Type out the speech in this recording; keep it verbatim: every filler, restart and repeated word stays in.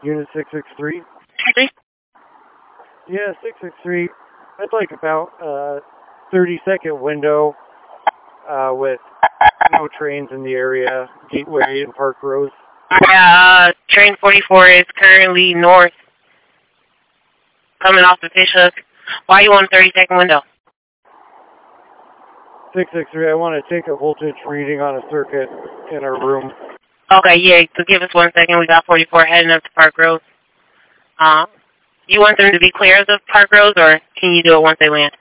Unit six six three? Please? Yeah, six six three. I'd like about a thirty second window uh, with no trains in the area, Gateway and Park Rose. Yeah, uh, train forty-four is currently north, coming off the Fishhook. Why you want a thirty second window? six six three, I want to take a voltage reading on a circuit in our room. Okay, yeah, so give us one second. We got forty-four heading up to Park Rose. Um, you want them to be clear of the Park Rose, or can you do it once they land?